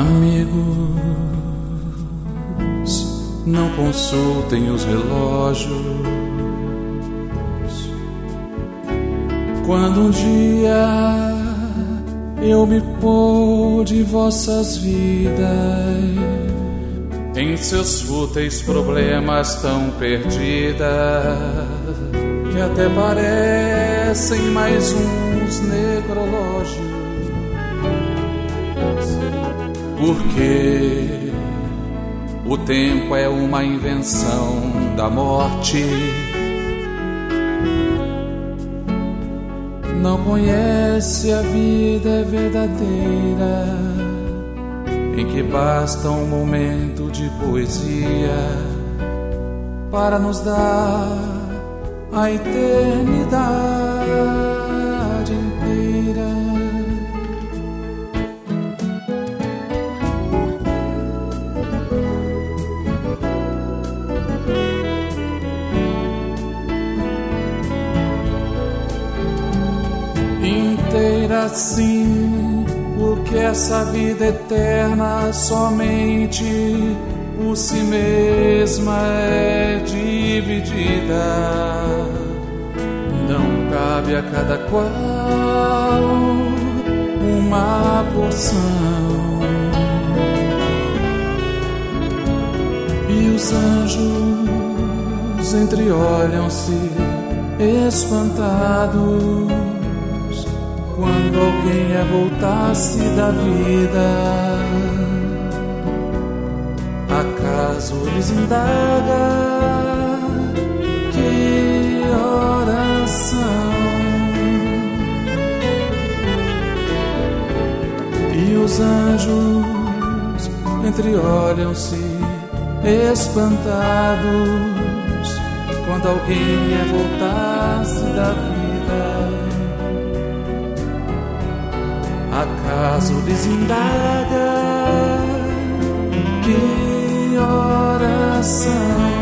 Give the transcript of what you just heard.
Amigos, não consultem os relógios. Quando um dia eu me pôr de vossas vidas, em seus fúteis problemas tão perdidas, que até parecem mais uns necrológios. Porque o tempo é uma invenção da morte. Não conhece a vida é verdadeira, em que basta um momento de poesia para nos dar a eternidade inteira. Inteira sim, porque essa vida eterna somente por si mesma é dividida. Não cabe a cada qual uma porção, e os anjos entreolham-se espantados quando alguém voltar-se da vida. Acaso lhes indaga que horas são, e os anjos entreolham-se espantados quando alguém voltar-se da vida. Acaso lhes indaga que horas são,